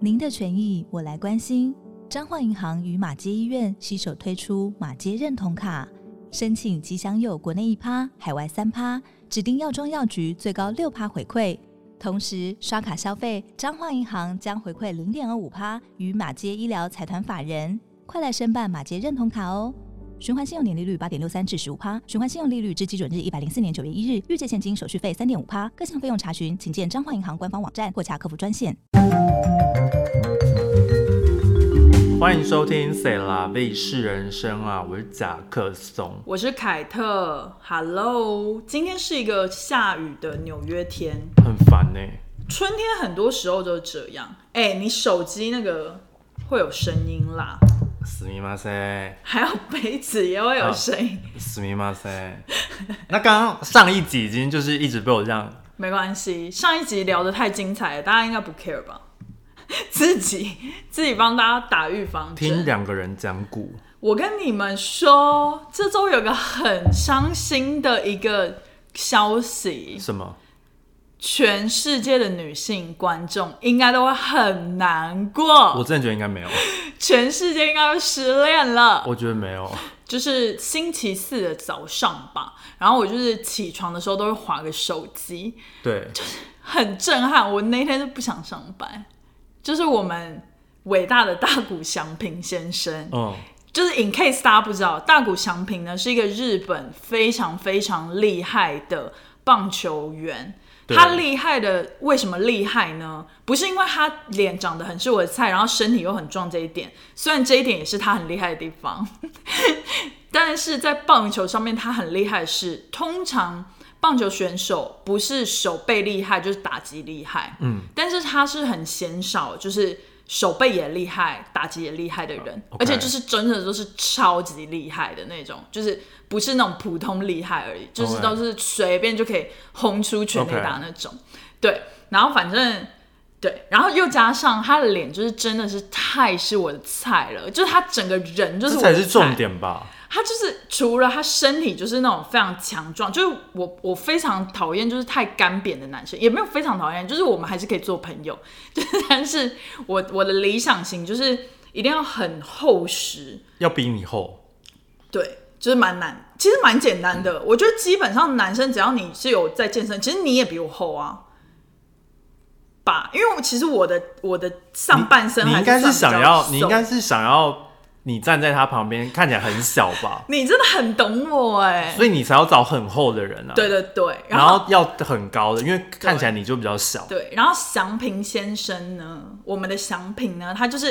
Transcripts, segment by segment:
您的权益我来关心。彰化银行与马偕医院携手推出马偕认同卡，申请即享有国内1%、海外3%，指定药妆药局最高6%回馈。同时刷卡消费，彰化银行将回馈0.25%于马偕医疗财团法人。快来申办马偕认同卡哦！循环信用年利率8.63%至15%，循环信用利率至基准日104年9月1日，预借现金手续费3.5%，各项费用查询请见彰化银行官方网站或洽客服专线。 欢迎收听《塞拉卫视人生》啊，我是贾克松， 我是凯特。Hello， 今天是一个下雨的纽约天， 很烦欸。 春天很多时候都这样。你手机那个会有声音啦。 すみません。 还有杯子也会有声音。 すみません。那刚刚上一集已经就是一直被我这样。 没关系，上一集聊得太精彩了，大家应该不 care 吧？自己帮大家打预防针。 听两个人讲古。 我跟你们说，这周有个很伤心的一个消息。 什么？ 全世界的女性观众应该都会很难过。 我真的觉得应该没有。 全世界应该都失恋了。 我觉得没有。 就是星期四的早上吧，然后我就是起床的时候都会滑个手机， 对， 就是很震撼。我那天就不想上班，就是我们伟大的大谷翔平先生，就是 in case 大家不知道，大谷翔平呢是一个日本非常非常厉害的棒球员。他厉害的，为什么厉害呢？不是因为他脸长得很是我的菜，然后身体又很壮这一点，虽然这一点也是他很厉害的地方，但是在棒球上面他很厉害的是，通常棒球选手不是手背厉害就是打击厉害，但是他是很鲜少，就是手背也厉害，打击也厉害的人，而且就是真的都是超级厉害的那种，就是不是那种普通厉害而已，就是都是随便就可以轰出全垒打那种。对，然后反正对，然后又加上他的脸，就是真的是太是我的菜了，就是他整个人就是我的菜， 这才是重点吧。 他就是除了他身体就是那种非常强壮，就是我非常讨厌就是太干瘪的男生，也没有非常讨厌，就是我们还是可以做朋友，就是但是我的理想型就是一定要很厚实，要比你厚， 对，就是蛮难，其实蛮简单的。我觉得基本上男生只要你是有在健身，其实你也比我厚啊。吧，因为其实我的上半身还是你应该是想要你站在他旁边看起来很小吧？ 你真的很懂我哎， 所以你才要找很厚的人啊。 对对对， 然后要很高的，因为看起来你就比较小。 对，然后翔平先生呢，我们的翔平呢，他就是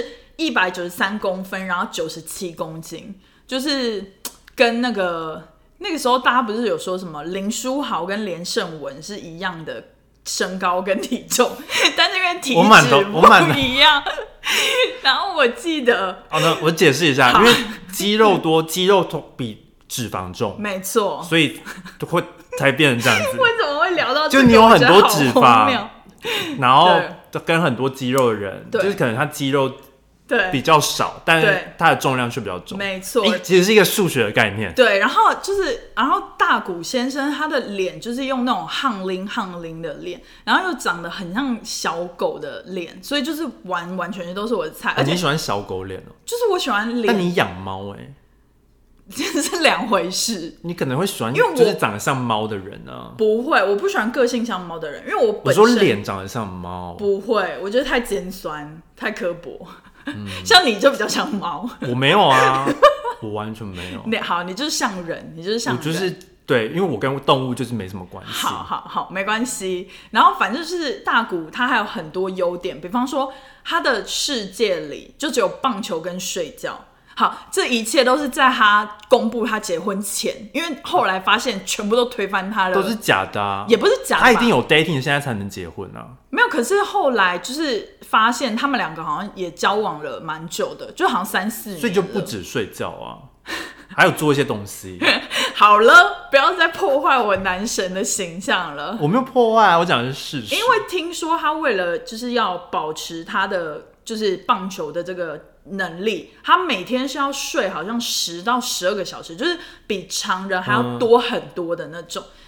193公分，然后97公斤，就是跟那个时候大家不是有说什么林书豪跟连胜文是一样的身高跟体重，但是因为体脂不一样。然后我记得， 那我解释一下，因为肌肉多，肌肉比脂肪重， 没错， 所以会才变成这样子。 为什么会聊到这个？ 就你有很多脂肪，然后跟很多肌肉的人，就是可能他肌肉比较少，但是它的重量却比较重。 没错， 其实是一个数学的概念。 对，然后大谷先生他的脸就是用那种夯拎的脸，然后又长得很像小狗的脸，所以就是完全都是我的菜。而且你喜欢小狗脸哦？ 就是我喜欢脸。 但你养猫这是两回事。 你可能会喜欢就是长得像猫的人啊？ 不会，我不喜欢个性像猫的人，因为我本身说脸长得像猫。 不会，我觉得太尖酸，太刻薄。像你就比较像猫。 我没有啊，我完全没有。 好，你就是像人，你就是像人。 我就是对，因为我跟动物就是没什么关系。 好，没关系。然后反正就是大谷，他还有很多优点，比方说他的世界里就只有棒球跟睡觉。好，这一切都是在他公布他结婚前，因为后来发现全部都推翻他了， 都是假的啊， 也不是假的， 他一定有 dating 现在才能结婚啊。 没有，可是后来就是发现他们两个好像也交往了蛮久的，就好像3-4年， 所以就不止睡觉啊，还有做一些东西。 好了，不要再破坏我男神的形象了。 我没有破坏啊，我讲的是事实。 因为听说他为了就是要保持他的就是棒球的这个能力，他每天是要睡好像10到12个小时，就是比常人还要多很多的那种。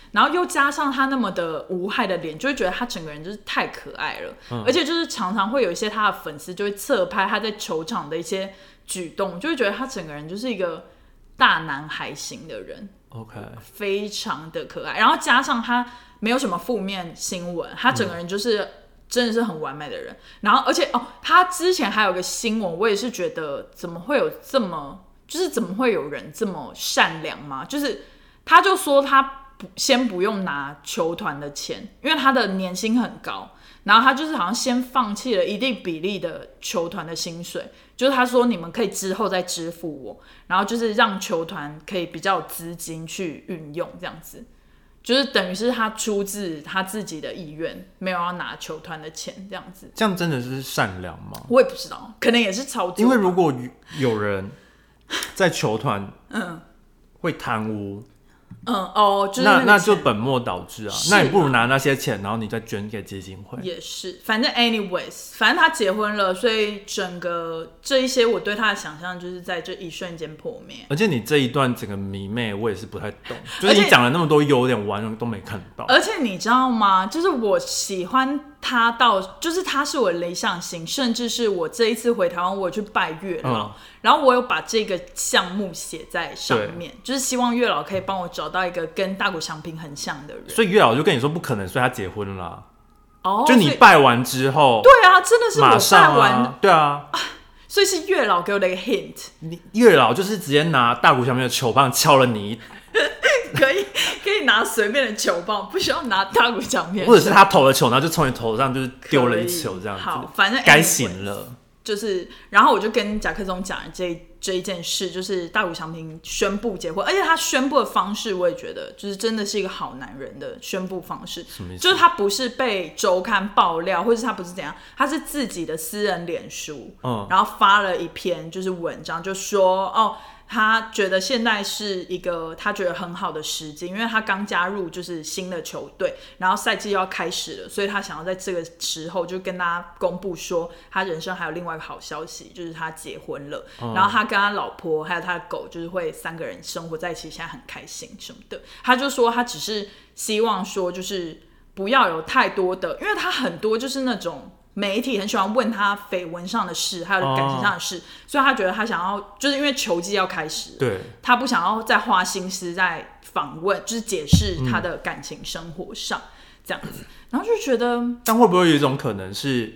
然后又加上他那么的无害的脸，就会觉得他整个人就是太可爱了，而且就是常常会有一些他的粉丝就会侧拍他在球场的一些举动，就会觉得他整个人就是一个大男孩型的人。 OK， 非常的可爱，然后加上他没有什么负面新闻，他整个人就是真的是很完美的人。然后而且他之前还有个新闻，我也是觉得怎么会有这么，就是怎么会有人这么善良吗？就是他就说他先不用拿球团的钱，因为他的年薪很高，然后他就是好像先放弃了一定比例的球团的薪水，就是他说你们可以之后再支付我，然后就是让球团可以比较有资金去运用，这样子就是等于是他出自他自己的意愿，没有要拿球团的钱，这样子。 这样真的是善良吗？ 我也不知道，可能也是操作。 因为如果有人在球团会贪污。 就是那就本末倒置啊！那你不如拿那些钱，然后你再捐给基金会。 也是，反正 anyways， 反正他结婚了，所以整个这一些我对他的想象就是在这一瞬间破灭。 而且你这一段整个迷妹，我也是不太懂，就是你讲了那么多优点，我完全都没看到。 而且你知道吗？就是我喜欢他到，就是他是我的理想型，甚至是我这一次回台湾，我有去拜月老。然后我有把这个项目写在上面，就是希望月老可以帮我找到一个跟大谷翔平很像的人。 所以月老就跟你说不可能，所以他结婚了。就你拜完之后， 对啊，真的是我拜完， 对啊， 所以是月老给我的一个 hint。 月老就是直接拿大谷翔平的球棒敲了你可以拿随便的球棒，不需要拿大谷翔平， 或者是他投了球，然后就从你头上就是丢了一球这样子。 好，反正该醒了。 就是，然后我就跟甲克松讲这一件事，就是大谷翔平宣布结婚，而且他宣布的方式，我也觉得就是真的是一个好男人的宣布方式。 什么意思？ 就是他不是被周刊爆料，或者是他不是怎样，他是自己的私人脸书，然后发了一篇就是文章，就说他觉得现在是一个他觉得很好的时机，因为他刚加入就是新的球队，然后赛季又要开始了，所以他想要在这个时候就跟大家公布说他人生还有另外一个好消息，就是他结婚了，然后他跟他老婆还有他的狗就是会3个人生活在一起，现在很开心什么的。他就说他只是希望说就是不要有太多的，因为他很多就是那种媒体很喜欢问他绯闻上的事，还有感情上的事，所以他觉得他想要，就是因为球季要开始， 对， 他不想要再花心思在访问，就是解释他的感情生活上，这样子，然后就觉得， 但会不会有一种可能是，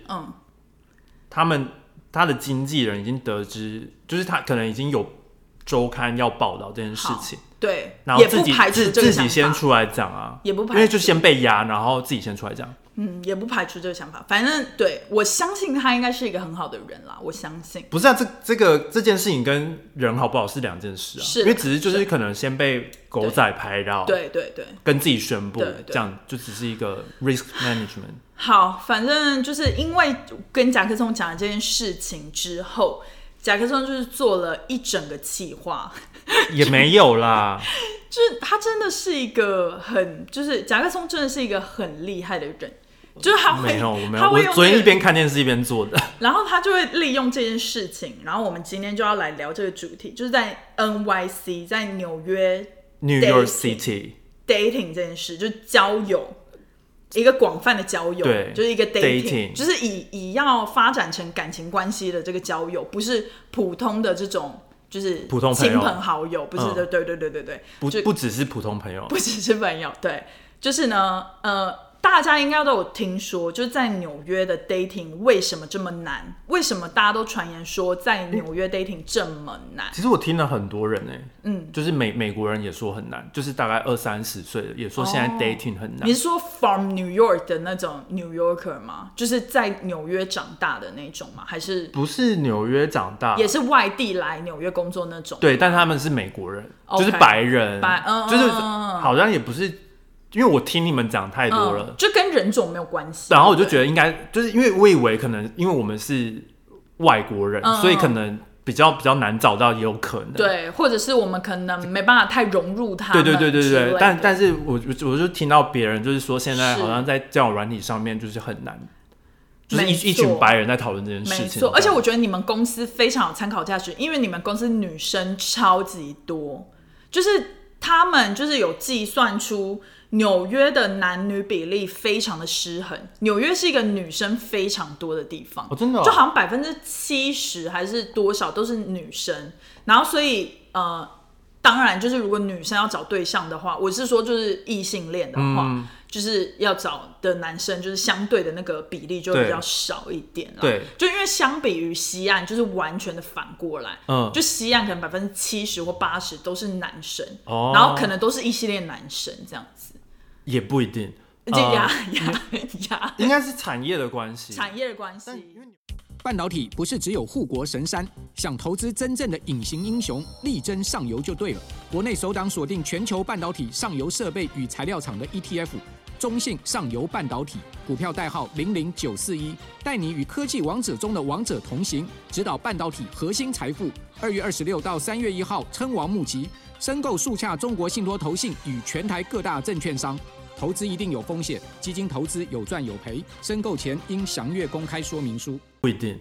他的经纪人已经得知，就是他可能已经有周刊要报道这件事情， 对， 然后自己先出来讲啊， 也不排除， 因为就先被压，然后自己先出来讲。 也不排除这个想法。反正对，我相信他应该是一个很好的人啦，我相信。 不是啊，这件事情跟人好不好是两件事啊， 是因为只是就是可能先被狗仔拍到， 对， 跟自己宣布，这样就只是一个 risk management。 好，反正就是因为跟甲克松讲了这件事情之后，甲克松就是做了一整个企划。 也没有啦， 就是他真的是一个就是甲克松真的是一个很厉害的人，就是他会， 我昨天一边看电视一边做的， 然后他就会利用这件事情，然后我们今天就要来聊这个主题，就是在 NYC， 在纽约 New York City dating 这件事，就是交友，一个广泛的交友， 对， 就是一个 dating， 就是以要发展成感情关系的这个交友，不是普通的这种。就是普通朋友、 亲朋好友，不是对， 不只是普通朋友， 不只是朋友，对，就是呢，大家应该都有听说，就是在纽约的 dating 为什么这么难？为什么大家都传言说在纽约 dating 这么难？ 其实我听了很多人就是美国人也说很难，就是大概20-30岁的也说现在 dating 很难。 你是说 from New York 的那种 New Yorker 吗？就是在纽约长大的那种吗？还是不是纽约长大， 也是外地来纽约工作那种？ 对，但他们是美国人，就是白人，就是好像也不是。因为我听你们讲太多了， 就跟人种没有关系。 然后我就觉得应该就是因为我以为可能因为我们是外国人，所以可能比较难找到，也有可能对，或者是我们可能没办法太融入他们。 对，但是我就听到别人就是说，现在好像在交友软体上面就是很难，就是一群白人在讨论这件事情。没错，而且我觉得你们公司非常有参考价值，因为你们公司女生超级多，就是他们就是有计算出纽约的男女比例非常的失衡，纽约是一个女生非常多的地方， 真的就好像70%还是多少都是女生，然后所以当然就是如果女生要找对象的话，我是说就是异性恋的话，就是要找的男生就是相对的那个比例就会比较少一点啦。 对， 就因为相比于西岸就是完全的反过来，就西岸可能70%或80%都是男生，然后可能都是异性恋男生这样子， 也不一定。应该是产业的关系。 产业的关系。 半导体不是只有护国神山，想投资真正的隐形英雄，力争上游就对了。国内首档锁定全球半导体上游设备与材料厂的 ETF， 中信上游半导体，股票代号00941，带你与科技王者中的王者同行，指导半导体核心财富。2月26到3月1号称王募集，申购速洽中国信托投信与全台各大证券商。投资一定有风险，基金投资有赚有赔，申购前应详阅公开说明书。 不一定，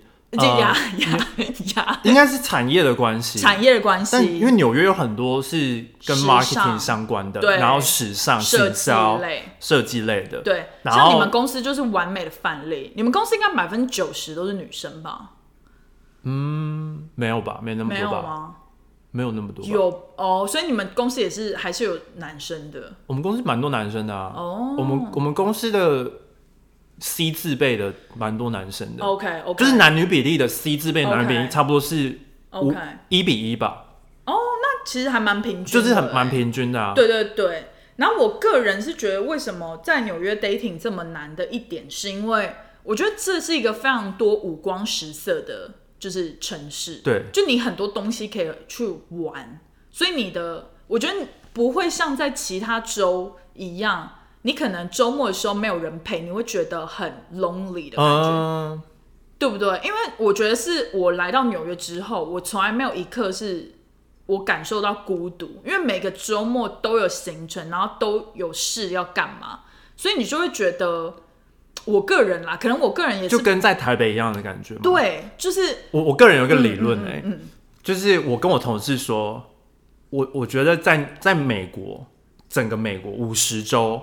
应该是产业的关系。 产业的关系， 但因为纽约有很多是跟 marketing 相关的，然后时尚、行销、设计类的。 对，像你们公司就是完美的范例。你们公司应该90%都是女生吧？ 没有吧？没那么多吧？ 没有吗？ 没有那么多吧。 有哦，所以你们公司也是还是有男生的。 我们公司蛮多男生的啊。我们公司的 C 字辈的蛮多男生的。 OK， 就是男女比例的 C 字辈男女比例差不多是1:1吧。 那其实还蛮平均的， 就是蛮平均的啊。 对对对。然后我个人是觉得，为什么在纽约 dating 这么难的一点，是因为我觉得这是一个非常多五光十色的。就是城市， 对， 就你很多东西可以去玩，所以我觉得不会像在其他州一样，你可能周末的时候没有人陪，你会觉得很 lonely 的感觉，对不对？因为我觉得是我来到纽约之后，我从来没有一刻是我感受到孤独，因为每个周末都有行程，然后都有事要干嘛，所以你就会觉得。我个人啦，可能我个人也是就跟在台北一样的感觉嘛。 对，就是我个人有一个理论就是我跟我同事说，我觉得在美国，整个美国50州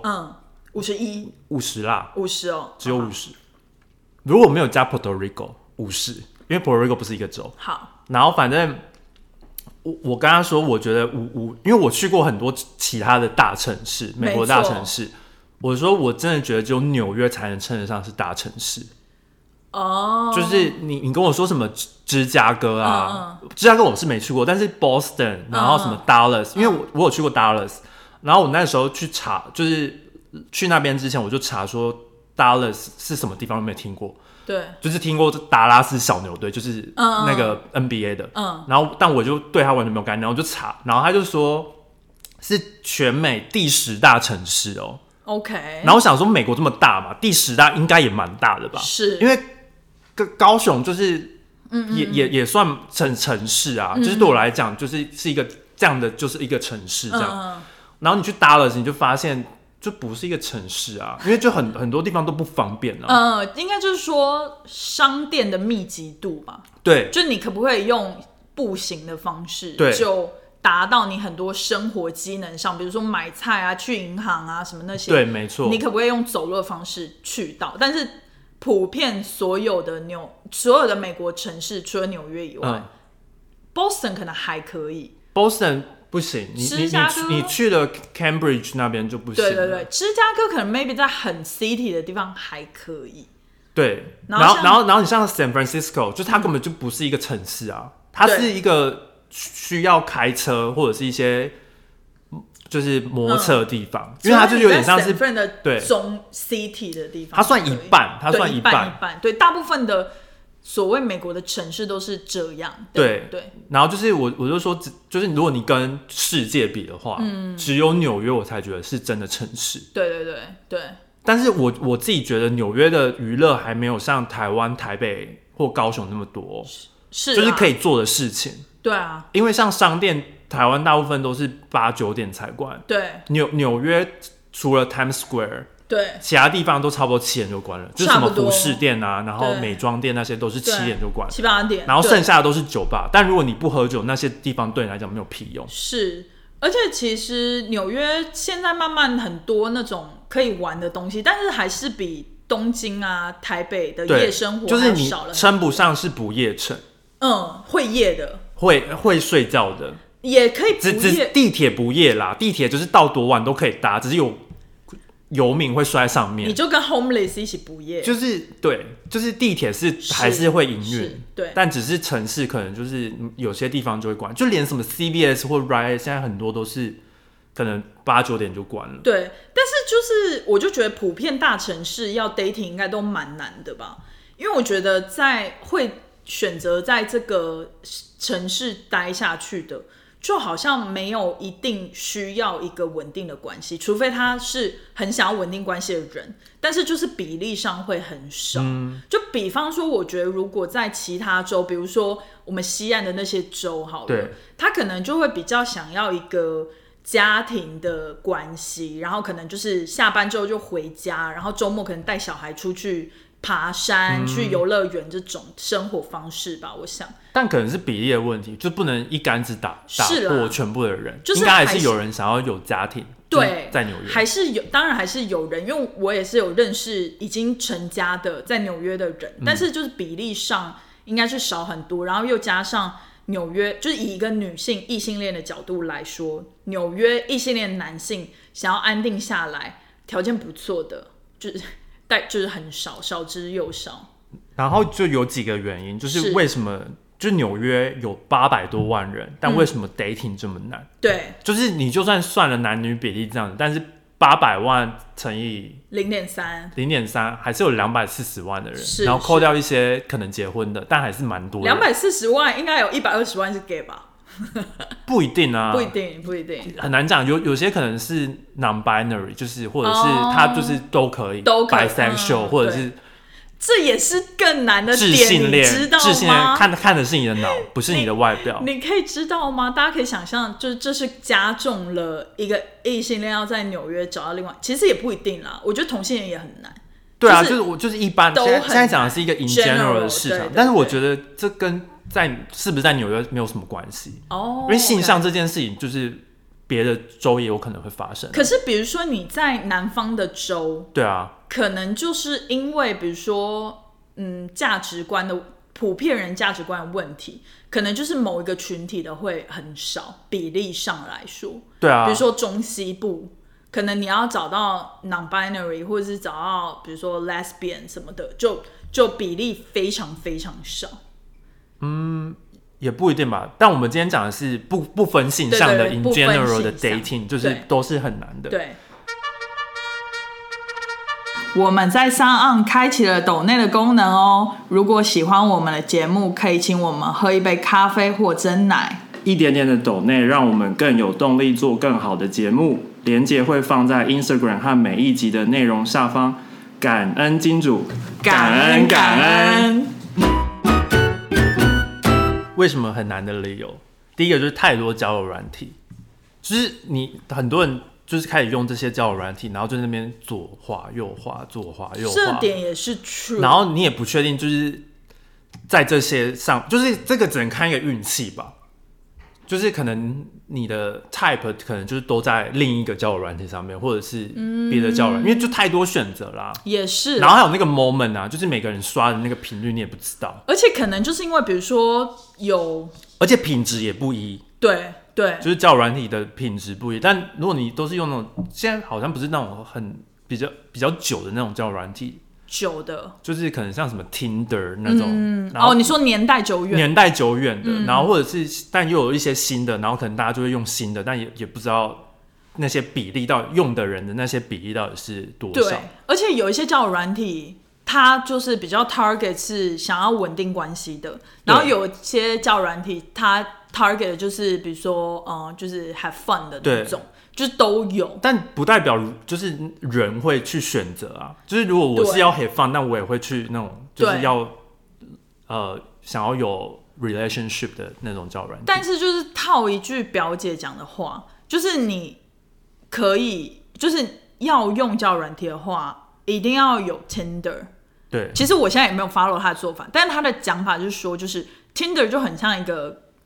，51，50啦，50哦，只有50。如果没有加 Puerto Rico 50，因为 Puerto Rico 不是一个州。 好， 然后反正我跟他说，我觉得因为我去过很多其他的大城市，美国大城市。我说，我真的觉得只有纽约才能称得上是大城市。就是你跟我说什么芝加哥啊，芝加哥我是没去过，但是 Boston， 然后什么 Dallas，因为我有去过 Dallas， 然后我那时候去查，就是去那边之前我就查说 Dallas 是什么地方，都没有听过。 对， 就是听过达拉斯小牛队，就是那个 NBA 的。然后但我就对他完全没有概念，然后我就查，然后他就说是全美第10大城市哦。 OK， 然后我想说，美国这么大嘛，第10大应该也蛮大的吧？ 是， 因为高雄就是也算城市啊，就是对我来讲，是一个这样的，就是一个城市这样。然后你去Dallas，你就发现就不是一个城市啊，因为就很多地方都不方便啊。 应该就是说商店的密集度吧。 对， 就你可不可以用步行的方式， 对， 就达到你很多生活机能上，比如说买菜啊、去银行啊什么那些。 对，没错。 你可不可以用走路的方式去到？但是普遍所有的美国城市，除了纽约以外，Boston 可能还可以。 Boston 不行，你去了 Cambridge 那边就不行。 对对对，芝加哥可能 maybe 在很 city 的地方还可以。 对，然后你像 San Francisco， 就它根本就不是一个城市啊，它是一个。需要开车或者是一些就是摩托车的地方，因为它就有点像是对中 city 的地方， 它算一半，一半。 对，大部分的所谓美国的城市都是这样。对。 然后就是我就说，就是如果你跟世界比的话，只有纽约我才觉得是真的城市。 对。 但是我自己觉得纽约的娱乐还没有像台湾、台北或高雄那么多，就是可以做的事情。 对啊， 因为像商店，台湾大部分都是8、9点才关。 对， 纽约除了 Times Square， 对， 其他地方都差不多7点就关了，就是什么服饰店啊，然后美妆店那些都是7点就关 ，7、8点， 然后剩下的都是酒吧。但如果你不喝酒，那些地方对你来讲没有屁用。 是， 而且其实纽约现在慢慢很多那种可以玩的东西，但是还是比东京啊、台北的夜生活还要少了很多。 就是你称不上是不夜城， 会夜的， 会睡觉的， 也可以不夜。 只地铁不夜啦，地铁就是到多晚都可以搭，只是有游民会睡在上面， 你就跟 homeless 一起不夜。 就是对，就是地铁还是会营运， 对， 但只是城市可能就是有些地方就会关，就连什么 CVS 或 Riot 现在很多都是可能8、9点就关了。 对，但是就是我就觉得普遍大城市要 dating 应该都蛮难的吧，因为我觉得会选择在这个城市待下去的，就好像没有一定需要一个稳定的关系，除非他是很想要稳定关系的人，但是就是比例上会很少。就比方说，我觉得如果在其他州，比如说我们西岸的那些州好了，他可能就会比较想要一个家庭的关系，然后可能就是下班之后就回家，然后周末可能带小孩出去爬山、去游乐园这种生活方式吧，我想。 但可能是比例的问题，就不能一竿子打破全部的人， 就是应该还是有人想要有家庭。 对， 在纽约还是有，当然还是有人，因为我也是有认识已经成家的在纽约的人，但是就是比例上应该是少很多，然后又加上纽约，就是以一个女性异性恋的角度来说，纽约异性恋男性想要安定下来，条件不错的，就是很少，少之又少。 然后就有几个原因，就是为什么就纽约有800多万人，但为什么 dating 这么难？ 对， 就是你就算算了男女比例这样子，但是800万乘以0.3，还是有240万的人，然后扣掉一些可能结婚的，但还是蛮多的。 240万应该有120万是 gay 吧？ 不一定啊， 不一定， 很难讲。有些可能是 non-binary， 就是或者是他就是都可以，bisexual，或者是。 这也是更难的点， 智性恋， 你知道吗？ 智性恋看的是你的脑，不是你的外表。 你可以知道吗？大家可以想象，就是这是加重了一个异性恋要在纽约找到另外，其实也不不一定啦。我觉得同性恋也很难。 对啊，就是一般。现在讲的是一个 in general 的市场，但是我觉得这跟是不是在纽约没有什么关系因为性向这件事情就是别的州也有可能会发生。 可是比如说你在南方的州， 对啊， 可能就是因为比如说价值观的普遍人价值观的问题，可能就是某一个群体的会很少，比例上来说。 对啊， 比如说中西部，可能你要找到 non-binary 或者是找到比如说 lesbian 什么的，就比例非常非常少。 也不一定吧，但我们今天讲的是不分性向的 in general 的 dating， 就是都是很难的。 对。我们在SoundOn开启了抖内的功能哦，如果喜欢我们的节目，可以请我们喝一杯咖啡或珍奶。 一点点的抖内让我们更有动力做更好的节目，连结会放在 Instagram 和每一集的内容下方。感恩金主， 感恩。 为什么很难的理由？第一个就是太多交友软体，就是很多人就是开始用这些交友软体，然后就在那边左滑右滑，左滑右滑， 这点也是 true。 然后你也不确定，就是在这些上，就是这个只能看一个运气吧。就是可能你的 type 可能就是都在另一个交友软体上面，或者是别的交友软体，因为就太多选择啦。 也是。 然后还有那个 moment 啊，就是每个人刷的那个频率你也不知道。 而且可能就是因为比如说而且品质也不一。 对， 就是交友软体的品质不一。但如果你都是用那种，现在好像不是那种很比较久的那种交友软体。 久的， 就是可能像什么 Tinder 那种， 你说年代久远的， 然后或者是，但又有一些新的，然后可能大家就会用新的，但也不知道那些比例到底用的人的那些比例到底是多少。 对，而且有一些交友软体，它就是比较 target 是想要稳定关系的，然后有一些交友软体，它 target 的就是比如说就是 have fun 的那种。就是都有， 但不代表就是人会去选择啊。就是如果我是要 have fun， 那我也会去那种就是要想要有 relationship 的那种交友软体。 但是就是套一句表姐讲的话，就是你可以就是要用交友软体的话，一定要有 Tinder。 对， 其实我现在也没有 follow 他的做法，但是他的讲法就是说，就是 Tinder 就很像一个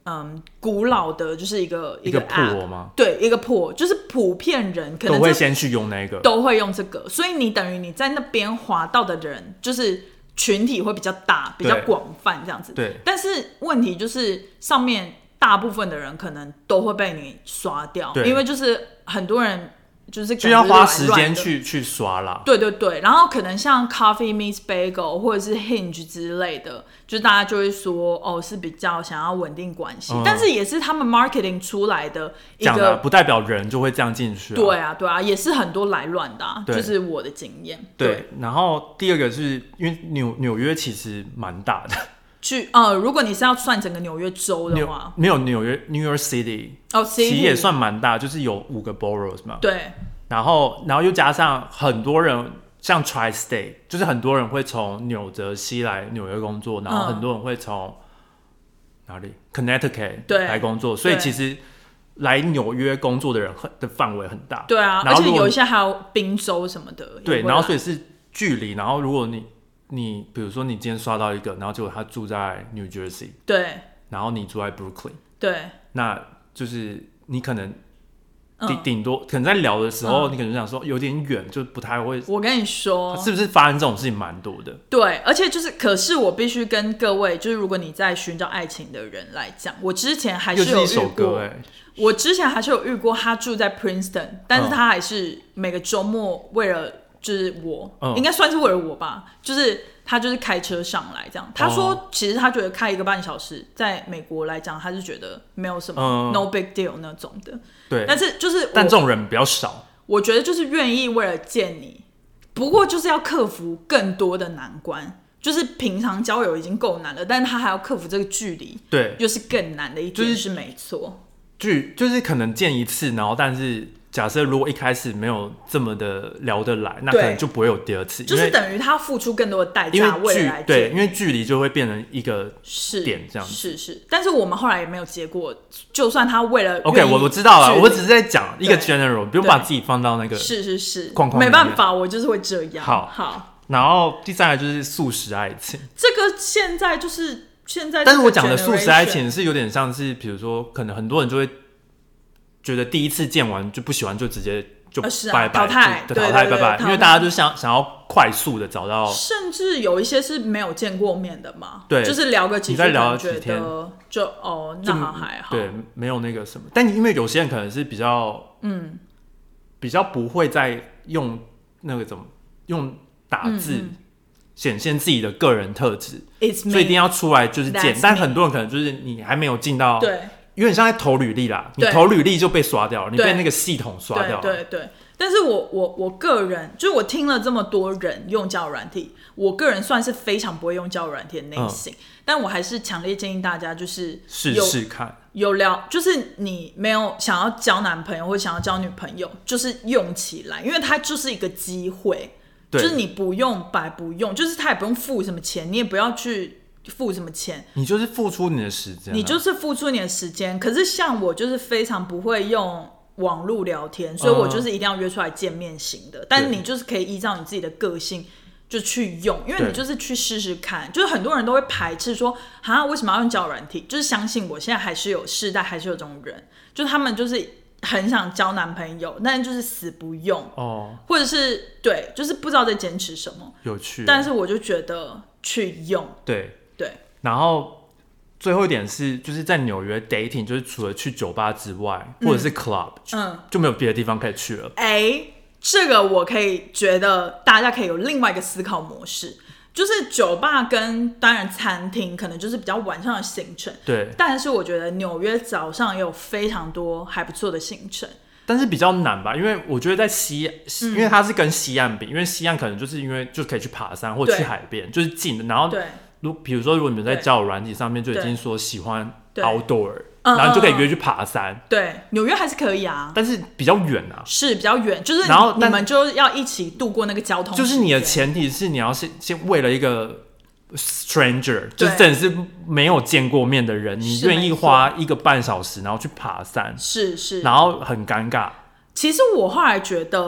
古老的，就是一个 app 吗？ 对，一个破，就是普遍人可能都会先去用那个， 都会用这个，所以你等于你在那边滑到的人，就是群体会比较大、比较广泛这样子。 对。 但是问题就是上面大部分的人可能都会被你刷掉，因为就是很多人。就要花时间去刷啦。 对对对，然后可能像 Coffee Meets Bagel 或者是 Hinge 之类的，就大家就会说是比较想要稳定关系，但是也是他们 marketing 出来的一个， 不代表人就会这样进去。 对啊对啊，也是很多来乱的就是我的经验。 对，然后第二个是因为纽约其实蛮大的。 如果你是要算整个纽约州的话， 没有纽约 New York City， 其实也算蛮大，就是有5个 boroughs 嘛。 对。 然后又加上很多人，像 Tri-State， 就是很多人会从纽泽西来纽约工作，然后很多人会从哪里 Connecticut 来工作，所以其实来纽约工作的人的范围很大。 对啊，而且有一些还有宾州什么的。 对，然后所以是距离，然后如果你比如说你今天刷到一个，然后结果他住在 New Jersey， 对， 然后你住在 Brooklyn， 对， 那就是你可能顶多可能在聊的时候，你可能想说有点远，就不太会。 我跟你说， 是不是发生这种事情蛮多的？ 对，而且可是我必须跟各位，就是如果你在寻找爱情的人来讲，我之前还是有遇过，我之前还是有遇过，他住在 Princeton， 但是他还是每个周末为了就是应该算是为了我吧，就是他就是开车上来这样。他说，其实他觉得开1个半小时，在美国来讲，他是觉得没有什么no big deal 那种的。 对， 但是但这种人比较少。 我觉得就是愿意为了见你，不过就是要克服更多的难关。就是平常交友已经够难了，但是他还要克服这个距离， 对， 又是更难的一点，是没错。 就是可能见一次，然后但是假设如果一开始没有这么的聊得来，那可能就不会有第二次， 就是等于他付出更多的代价为了来见。 对，因为距离就会变成一个点这样子。 是，但是我们后来也没有结果。就算他为了 OK， 我知道了，我只是在讲一个 general， 不用把自己放到那个框框里面。 没办法，我就是会这样。 好，然后第三个就是速食爱情， 这个现在就是但是我讲的速食爱情是有点像是，比如说可能很多人就会觉得第一次见完就不喜欢，就直接就拜拜淘汰拜拜，因为大家就想要快速的找到， 甚至有一些是没有见过面的嘛， 对， 就是聊个几句， 你再聊几天就那还好， 对，没有那个什么。但因为有些人可能是比较比较不会再用那个用打字显现自己的个人特质，所以一定要出来就是见。但很多人可能就是你还没有进到， 对， 有点像在投履历啦，你投履历就被刷掉了，你被那个系统刷掉了。 对。但是我个人就是我听了这么多人用交友软体，我个人算是非常不会用交友软体的类型，但我还是强烈建议大家就是试试看。 有聊，就是你没有想要交男朋友或想要交女朋友，就是用起来，因为它就是一个机会。就是你不用白不用，就是他也不用付什么钱，你也不要去付什么钱， 你就是付出你的时间， 你就是付出你的时间。可是像我就是非常不会用网络聊天，所以我就是一定要约出来见面型的。但是你就是可以依照你自己的个性就去用，因为你就是去试试看。就是很多人都会排斥说为什么要用交友软体？就是相信我，现在还是有世代还是有这种人，就是他们就是很想交男朋友，但就是死不用或者是对，就是不知道在坚持什么， 有趣。 但是我就觉得去用，对。 然后最后一点是，就是在纽约 dating， 就是除了去酒吧之外，或者是 club，就没有别的地方可以去了。 这个我可以觉得大家可以有另外一个思考模式。就是酒吧跟当然餐厅可能就是比较晚上的行程， 对。 但是我觉得纽约早上也有非常多还不错的行程， 但是比较难吧，因为我觉得在因为它是跟西岸比，因为西岸可能就是因为就可以去爬山或去海边，就是近的。然后比如说如果你们在交友软体上面就已经说喜欢 outdoor，然后你就可以约去爬山。 对，纽约还是可以啊， 但是比较远啊， 是比较远，就是你们就要一起度过那个交通时间。 就是你的前提是你要先为了一个 stranger， 就是真的是没有见过面的人，你愿意花1个半小时然后去爬山， 是， 然后很尴尬。 其实我后来觉得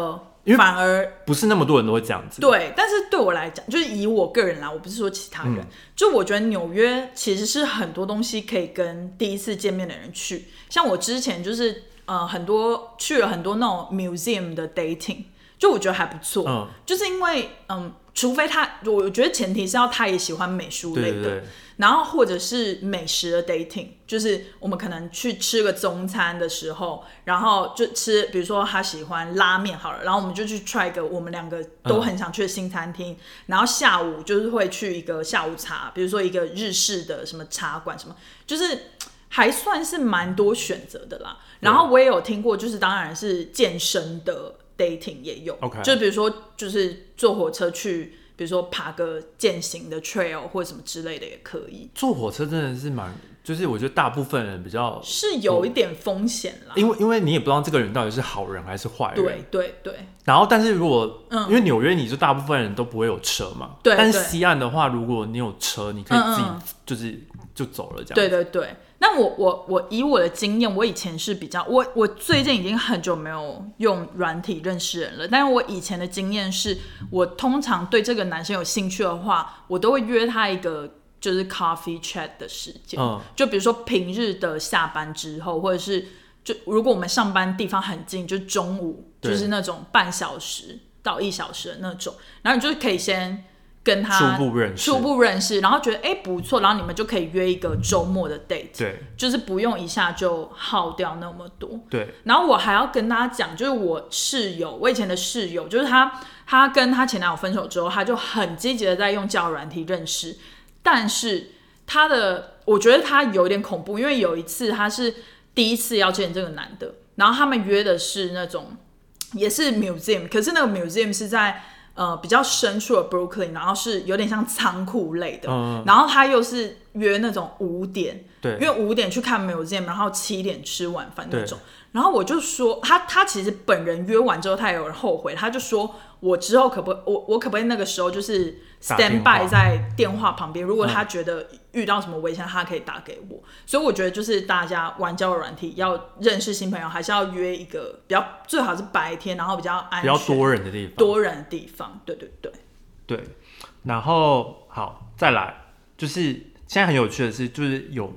因为反而不是那么多人都会这样子。 对，但是对我来讲，就是以我个人来，我不是说其他人，就我觉得纽约其实是很多东西可以跟第一次见面的人去。像我之前就是去了很多那种 museum 的 dating， 就我觉得还不错。就是因为除非我觉得前提是要他也喜欢美术类的， 对， 然后或者是美食的 dating， 就是我们可能去吃个中餐的时候，然后就吃，比如说他喜欢拉面好了，然后我们就去 try 一个我们两个都很想去的新餐厅，然后下午就是会去一个下午茶，比如说一个日式的什么茶馆什么，就是还算是蛮多选择的啦。然后我也有听过，就是当然是健身的 dating 也有，就比如说就是坐火车去，比如说爬个健行的 trail 或者什么之类的也可以。 坐火车真的是就是我觉得大部分人比较是有一点风险啦， 因为你也不知道这个人到底是好人还是坏人。 对。 然后，但是如果因为纽约，你就大部分人都不会有车嘛， 对。 但是西岸的话，如果你有车，你可以自己就走了这样。 对。那我以我的经验，我以前是比较我最近已经很久没有用软体认识人了，但是我以前的经验是，我通常对这个男生有兴趣的话，我都会约他一个就是 coffee chat 的时间，就比如说平日的下班之后，或者是就如果我们上班地方很近，就中午就是那种半小时到1小时的那种，然后你就可以先跟他初步认识，然后觉得不错，然后你们就可以约一个周末的 date， 对， 就是不用一下就耗掉那么多， 对。 然后我还要跟大家讲，就是我以前的室友，就是他跟他前男友分手之后，他就很积极的在用交友软体认识，但是我觉得他有点恐怖，因为有一次他是第一次要见这个男的，然后他们约的是那种也是 museum， 可是那个 museum 是在比较深处的 Brooklyn， 然后是有点像仓库类的，然后他又是约那种5点， 对， 因为5点去看 museum， 然后7点吃晚饭那种。然后我就说他其实本人约完之后，他也有人后悔，他就说我之后我可不可以那个时候就是 stand by 在电话旁边，如果他觉得遇到什么危险，他可以打给我。所以我觉得就是大家玩交友软体要认识新朋友，还是要约一个最好是白天，然后比较安全、 比较多人的地方。对。 然后好，再来就是现在很有趣的是，就是有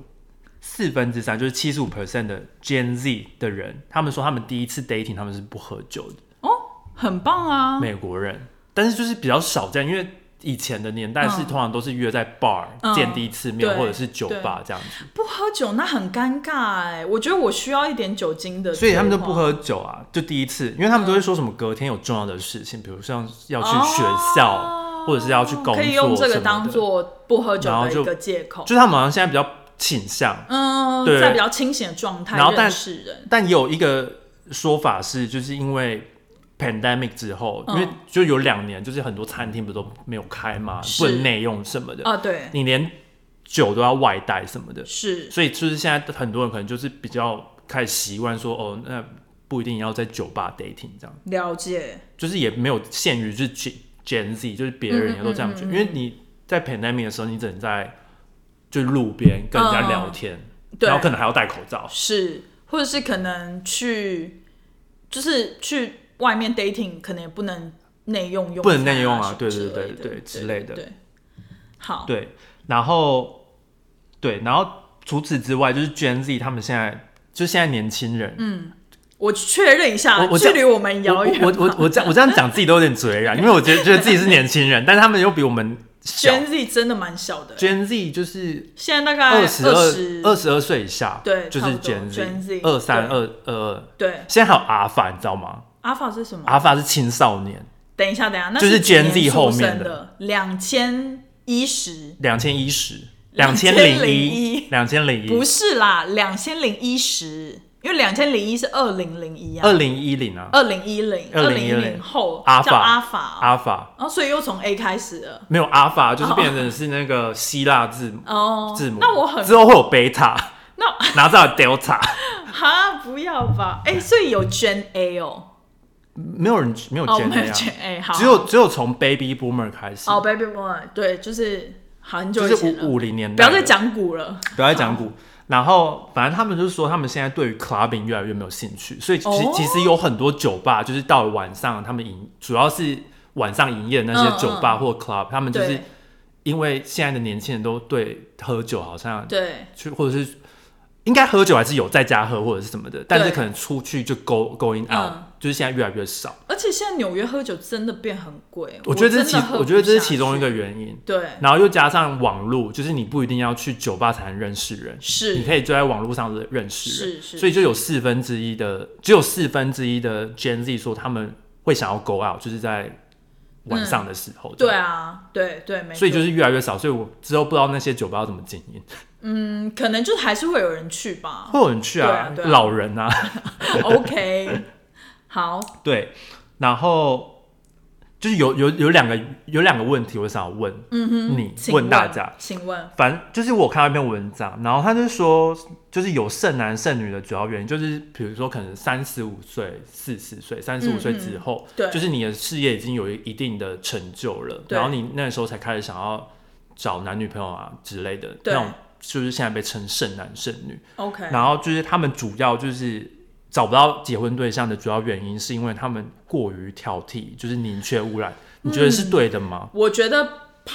3/4，就是75% 的 Gen Z 的人，他们说他们第一次 dating 他们是不喝酒的。 很棒啊， 美国人，但是就是比较少见，因为以前的年代是通常都是约在 bar 见第一次面，或者是酒吧这样子。 不喝酒那很尴尬我觉得我需要一点酒精的， 所以他们就不喝酒啊，就第一次，因为他们都会说什么隔天有重要的事情，比如像要去学校，或者是要去工作， 可以用这个当做不喝酒的一个借口。 就是他们好像现在比较倾向， 在比较清醒的状态认识人。 但有一个说法是，就是因为pandemic 之后，因为就有2年，就是很多餐厅不都没有开嘛，不能内用什么的对， 你连酒都要外带什么的， 是， 所以就是现在很多人可能就是比较开始习惯说，那不一定要在酒吧 dating 这样。 了解， 就是也没有限于就是 Gen Z， 就是别人也都这样觉得，因为你在 pandemic 的时候，你只能在就路边跟人家聊天，然后可能还要戴口罩， 是，或者是可能就是去外面 dating 可能也不能内用不能内用啊，对之类的。 对，好， 对，然后除此之外，就是 Gen Z 他们现在年轻人， 我确认一下，距离我们遥远。 我这样讲自己都有点嘴软，因为我觉得自己是年轻人，但是他们又比我们小。 Gen Z 真的蛮小的。 Gen Z 就是现在大概 22岁以下， 对， 就是 Gen Z 23、22， 对。 现在还有 Alpha， 你知道吗 ？Alpha 是什么 ？Alpha 是青少年。 等一下，那就是 Gen Z 后面的 2010，不是啦，2010，因为2001是2001啊 ，2010啊 ，2010后叫 Alpha， 所以又从 A 开始了。 没有 Alpha， 就是变成是那个希腊字母那我之后会有 Beta， 然后再有 Delta。 哈，不要吧？所以有 Gen A 没有 Gen A 啊， 只有从 Baby Boomer 开始。 Baby Boomer， 对，就是很久以前了， 就是50年代， 不要再讲古了， 不要再讲古。 然后反正他们就是说，他们现在对于 clubbing 越来越没有兴趣，所以其实有很多酒吧，就是到了晚上，他们主要是晚上营业的那些酒吧或 club，他们就是因为现在的年轻人都对喝酒好像对， 或者是应该喝酒还是有在家喝或者是什么的，但是可能出去就 going out，就是现在越来越少。而且现在纽约喝酒真的变很贵， 我觉得这是其中一个原因。 对， 然后又加上网络，就是你不一定要去酒吧才能认识人， 是你可以就在网络上认识人， 是， 所以就有4分之一的 Gen Z 说他们会想要 go out， 就是在晚上的时候。 对啊，对，没错。 所以就是越来越少，所以我之后不知道那些酒吧要怎么经营。 可能就还是会有人去吧， 会有人去啊， 对啊老人啊。 OK， 好， 对，然后就是有两个问题，我想要问问大家， 请问， 反正就是我看到一篇文章，然后他就说，就是有剩男剩女的主要原因，就是比如说可能35岁、40岁、35岁之后，就是你的事业已经有一定的成就了，然后你那时候才开始想要找男女朋友啊之类的那种。就是现在被称剩男剩女 ，OK， 然后就是他们主要就是找不到结婚对象的主要原因，是因为他们过于挑剔，就是宁缺毋滥。你觉得是对的吗？ 我觉得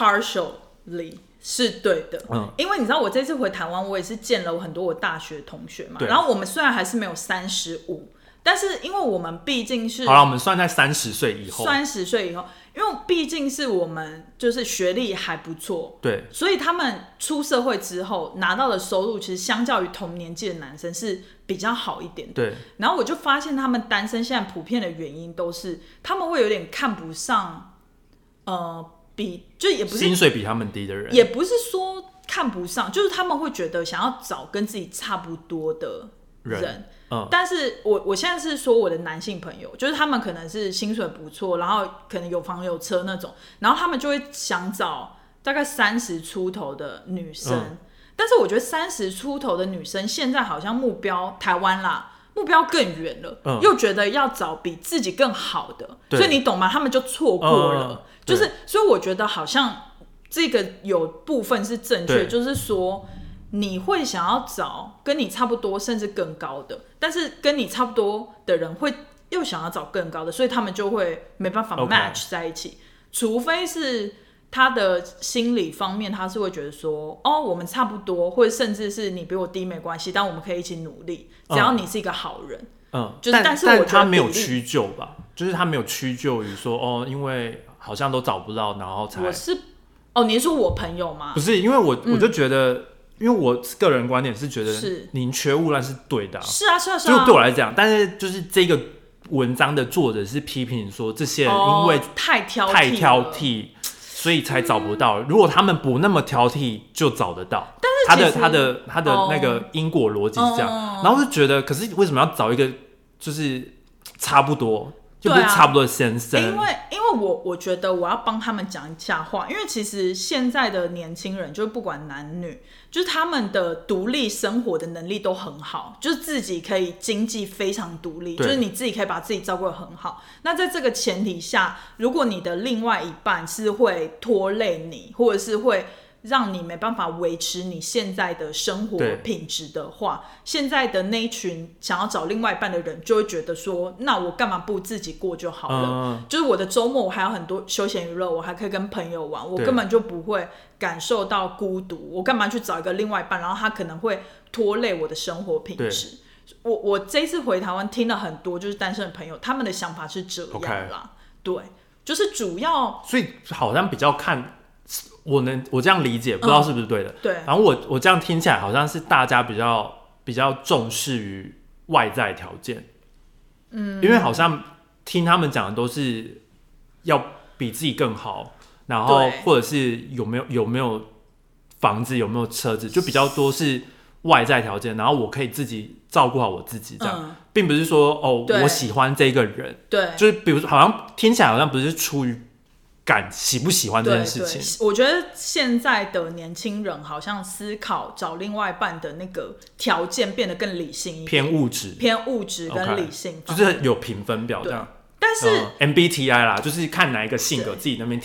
partially 是对的，因为你知道我这次回台湾，我也是见了很多我大学同学嘛，然后我们虽然还是没有35，但是因为我们毕竟是好了，我们算在30岁以后 ，30岁以后。因为毕竟是我们就是学历还不错， 对， 所以他们出社会之后拿到的收入，其实相较于同年纪的男生是比较好一点的。 对， 然后我就发现他们单身现在普遍的原因都是他们会有点看不上，就也不是薪水比他们低的人， 也不是说看不上，就是他们会觉得想要找跟自己差不多的人。但是我现在是说我的男性朋友，就是他们可能是薪水不错，然后可能有房有车那种，然后他们就会想找大概30出头的女生。但是我觉得30出头的女生现在好像目标台湾啦，目标更远了，又觉得要找比自己更好的，所以你懂吗？他们就错过了，就是所以我觉得好像这个有部分是正确，就是说。你会想要找跟你差不多甚至更高的，但是跟你差不多的人会又想要找更高的，所以他们就会没办法 match 在一起，除非是他的心理方面他是会觉得说我们差不多，或者甚至是你比我低没关系，但我们可以一起努力，只要你是一个好人。但是我觉得他没有屈就吧，就是他没有屈就于说因为好像都找不到，然后才你是说我朋友吗？ 不是，因为我就觉得。因为我个人观点是觉得宁缺毋滥是对的， 是啊， 就对我来讲，但是就是这个文章的作者是批评说这些人因为太挑剔，所以才找不到。如果他们不那么挑剔，就找得到。但是他的那个因果逻辑是这样，然后就觉得，可是为什么要找一个就是差不多？就不是差不多的先生， 因为我觉得我要帮他们讲一下话，因为其实现在的年轻人，就是不管男女，就是他们的独立生活的能力都很好，就是自己可以经济非常独立，就是你自己可以把自己照顾得很好。那在这个前提下，如果你的另外一半是会拖累你，或者是会让你没办法维持你现在的生活品质的话，现在的那一群想要找另外一半的人就会觉得说，那我干嘛不自己过就好了？就是我的周末我还有很多休闲娱乐，我还可以跟朋友玩，我根本就不会感受到孤独，我干嘛去找一个另外一半，然后他可能会拖累我的生活品质。我这一次回台湾听了很多就是单身的朋友，他们的想法是这样啦，对，就是主要， 所以好像比较看。我这样理解，不知道是不是对的。 对， 然后我这样听起来好像是大家比较重视于外在条件，因为好像听他们讲的都是要比自己更好，然后或者是有没有房子，有没有车子，就比较多是外在条件，然后我可以自己照顾好我自己，这样，并不是说我喜欢这个人， 对， 就是比如说好像听起来好像不是出于。喜不喜欢这件事情， 我觉得现在的年轻人好像思考找另外一半的那个条件变得更理性一点，偏物质跟理性， 就是有评分表这样。 但是 MBTI 啦，就是看哪一个性格自己那边填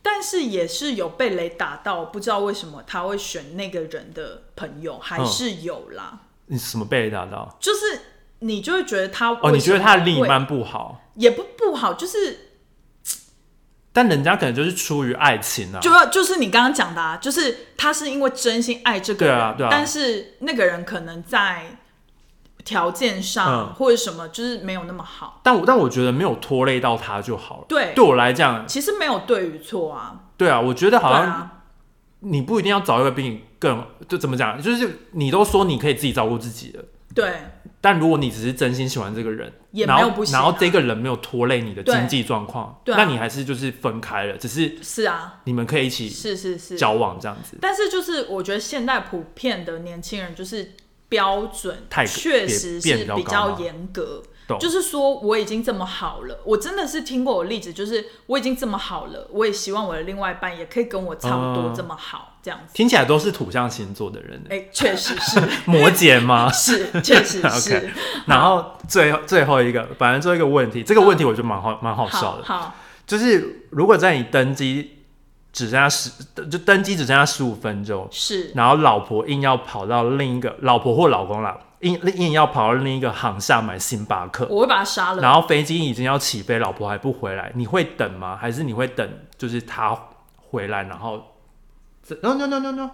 但是也是有被雷打到，不知道为什么他会选那个人的朋友，还是有啦。 你什么被雷打到？ 就是你就会觉得他你觉得他的另一半不好， 也不好，就是但人家可能就是出于爱情啊， 就是你刚刚讲的啊，就是他是因为真心爱这个人， 对啊， 但是那个人可能在条件上或者什么就是没有那么好， 但我觉得没有拖累到他就好了。 对我来讲， 其实没有对与错啊。 对啊，我觉得好像你不一定要找一个比你更，就怎么讲，就是你都说你可以自己照顾自己了， 对。 但如果你只是真心喜欢这个人， 也没有不行啊， 然后这个人没有拖累你的经济状况，那你还是就是分开了，只是啊， 你们可以一起是交往这样子。 但是就是我觉得现在普遍的年轻人就是标准确实是比较严格，就是说我已经这么好了，我真的是听过的例子，就是我已经这么好了，我也希望我的另外一半也可以跟我差不多这么好，这样子。 听起来都是土象星座的人， 确实是摩羯吗？ 是，确实是。 okay. 然后最后一个，反正最后一个问题，这个问题我觉得蛮好笑的。 好， 就是如果在你登机只剩下15分钟， 是， 然后老婆硬要跑到另一个老婆或老公啦，硬要跑到另一个航厦买星巴克， 我会把他杀了。 然后飞机已经要起飞，老婆还不回来，你会等吗？还是你会等就是他回来，然后 no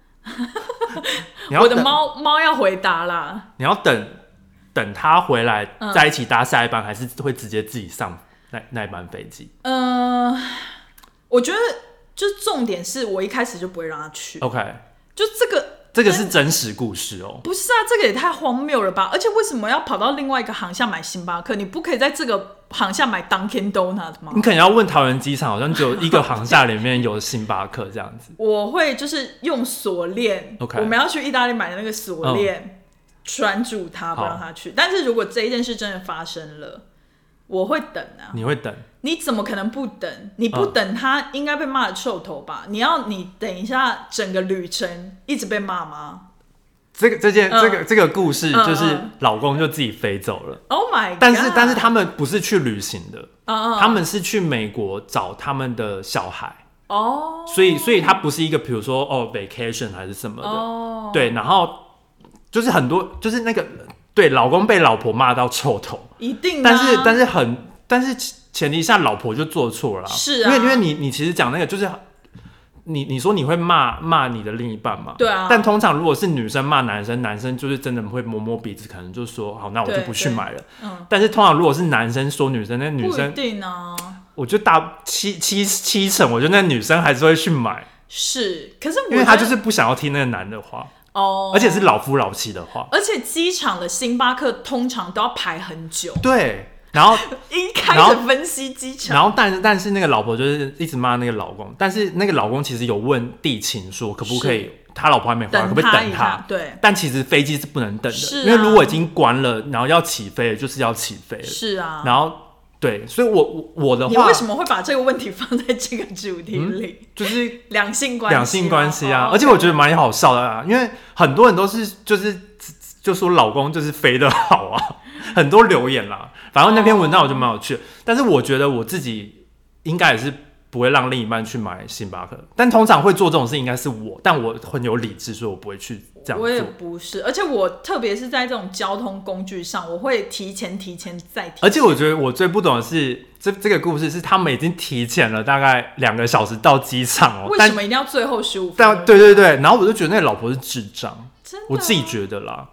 我的猫要回答啦。 你要等他回来在一起搭下一班，还是会直接自己上那一班飞机？ 我觉得就重点是我一开始就不会让他去。 OK， 就这个是真实故事哦。 不是啊，这个也太荒谬了吧！而且为什么要跑到另外一个航厦买星巴克？你不可以在这个航厦买 Dunkin' Donut 吗？ 你可能要问桃园机场，好像只有一个航厦里面有星巴克这样子。 我会就是用锁链， OK， 我们要去意大利买的那个锁链，拴住他，不让他去。但是如果这一件事真的发生了，我会等啊。 你会等？ 你怎么可能不等？你不等他应该被骂的臭头吧？你等一下整个旅程一直被骂吗？ 这个故事就是老公就自己飞走了。 Oh my god！ 但是他们不是去旅行的，他们是去美国找他们的小孩。所以他不是一个比如说vacation 还是什么的。对，然后就是很多就是那个对老公被老婆骂到臭头， 一定的。 但是前提下老婆就做错了啦。 是啊， 因为你其实讲那个就是你说你会骂你的另一半嘛？ 对啊。 但通常如果是女生骂男生，男生就是真的会摸摸鼻子，可能就说好，那我就不去买了。但是通常如果是男生说女生，那女生不一定啊。 我觉得七成，我觉得那女生还是会去买。 是，可是因为她就是不想要听那个男的话。而且是老夫老妻的话。 而且机场的星巴克通常都要排很久。 对。然后一开始分析机场， 然后但是那个老婆就是一直骂那个老公，但是那个老公其实有问地勤说可不可以，他老婆还没回来，可不可以等他？ 对。 但其实飞机是不能等的，因为如果已经关了，然后要起飞了，就是要起飞了。 是啊。 然后对，所以我的话， 你为什么会把这个问题放在这个主题里？ 就是两性关系啊，而且我觉得蛮好笑的啊，因为很多人都是就说老公就是飞得好啊，很多留言啦。反正那篇文章我就蛮有趣的，但是我觉得我自己应该也是不会让另一半去买星巴克，但通常会做这种事应该是我，但我很有理智，所以我不会去这样做。 我也不是，而且我特别是在这种交通工具上，我会提前再提前。 而且我觉得我最不懂的是这个故事是他们已经提前了大概2个小时到机场为什么一定要最后15分钟？ 对，然后我就觉得那个老婆是智障， 真的， 我自己觉得啦。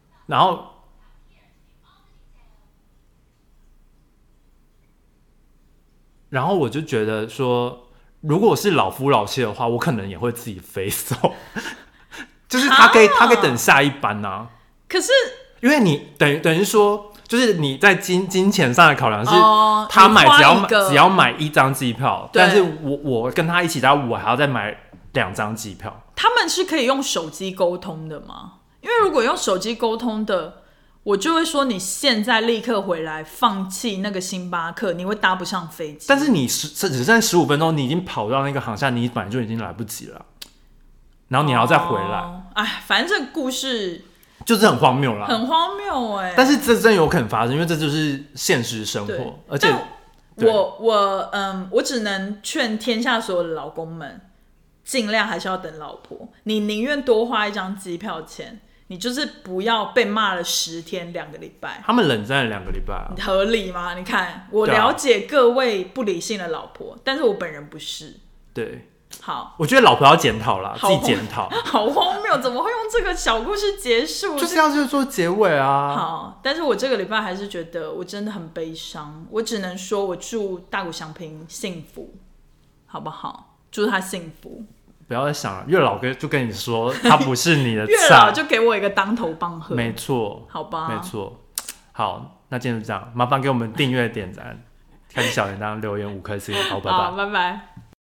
然后我就觉得说，如果是老夫老妻的话，我可能也会自己飞走，就是他可以等下一班啊。 可是因为你等于说，就是你在金钱上的考量是，他只要买1张机票，但是我跟他一起搭，我还要再买2张机票。 他们是可以用手机沟通的吗？因为如果用手机沟通的，我就会说你现在立刻回来，放弃那个星巴克，你会搭不上飞机。 但是你只剩15分钟，你已经跑到那个航厦，你本来就已经来不及了，然后你还要再回来。 反正这个故事就是很荒谬啦， 很荒谬但是这真有可能发生，因为这就是现实生活，而且我只能劝天下所有的老公们，尽量还是要等老婆。你宁愿多花一张机票钱，你就是不要被骂了10天2个礼拜。 他们冷战了2个礼拜啊， 合理吗？你看，我了解各位不理性的老婆，但是我本人不是。 对。 好， 我觉得老婆要检讨啦，自己检讨。 好荒谬，怎么会用这个小故事结束？ 就是要做结尾啊。 好，但是我这个礼拜还是觉得我真的很悲伤。我只能说，我祝大谷翔平幸福，好不好？祝他幸福。 不要再想了，月老哥就跟你说，他不是你的菜。 月老就给我一个当头棒喝。 没错， 好吧， 没错。好，那今天就这样，麻烦给我们订阅、点赞、开启小铃铛、留言5颗星，好，拜拜， 好，拜拜。